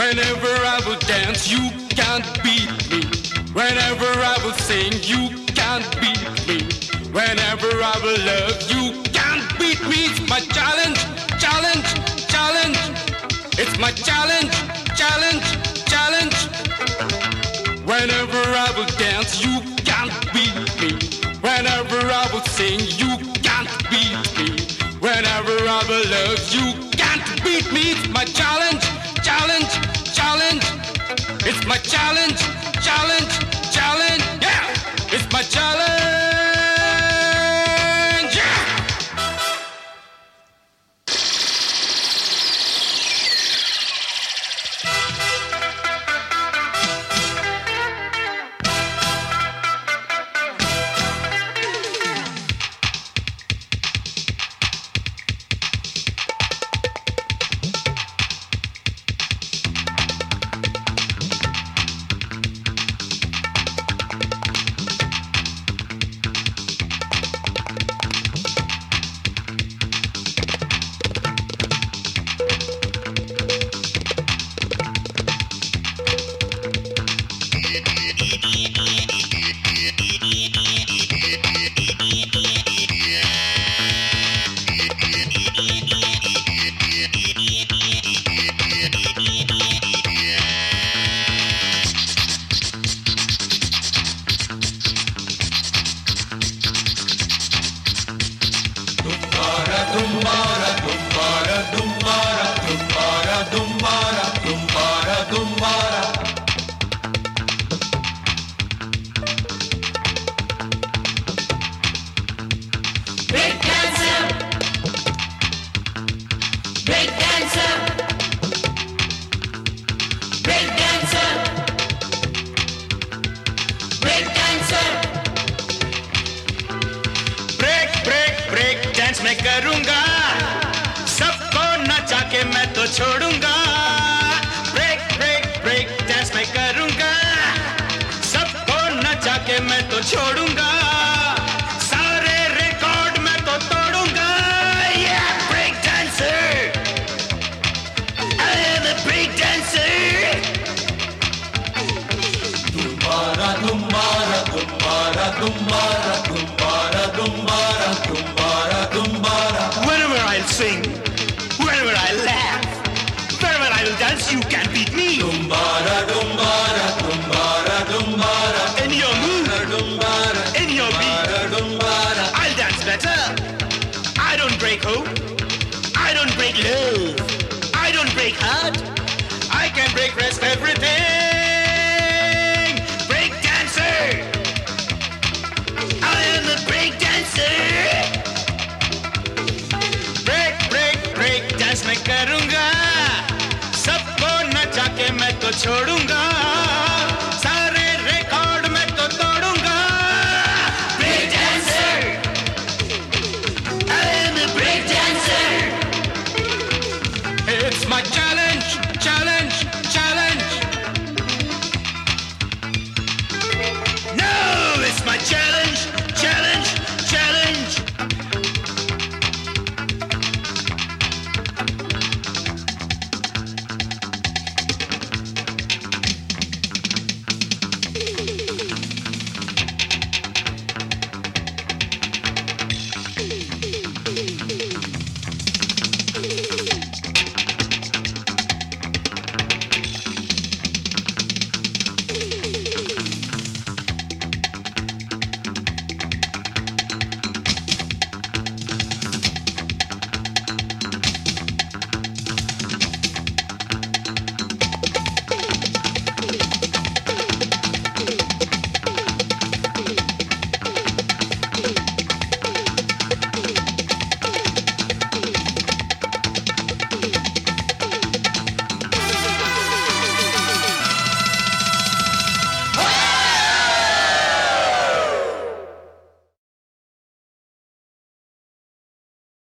Whenever I will dance, you can't beat me. Whenever I will sing, you can't beat me. Whenever I will love, you can't beat me. It's my challenge, challenge, challenge. It's my challenge, challenge, challenge. Whenever I will dance, you can't beat me. Whenever I will sing, you can't beat me. Whenever I will love, you can't beat me. It's my challenge, challenge, challenge. It's my challenge, challenge, challenge. Yeah, it's my challenge. Yeah. मैं करूंगा सबको नचा के मैं तो छोड़ूंगा break break break dance मैं करूंगा सबको नचा के मैं तो छोड़ूंगा सारे रिकॉर्ड मैं तो तोड़ूंगा yeah break dancer I am a break dancer तुम्हारा तुम्हारा तुम्हारा तुम्हारा तुम्हारा तुम्हारा तुम्हारा तुम्हारा whenever I'll sing whenever I laugh wherever I will dance you can't beat me तुम्हारा तुम्हारा तुम्हारा तुम्हारा in your mood तुम्हारा in your beat तुम्हारा I'll dance better I don't break hope I don't break love I don't break heart I can break rest everything मैं करूंगा सबको नचा के मैं तो छोड़ूंगा सारे रिकॉर्ड मैं तो तोड़ूंगा break dancer I am a break dancer It's my challenge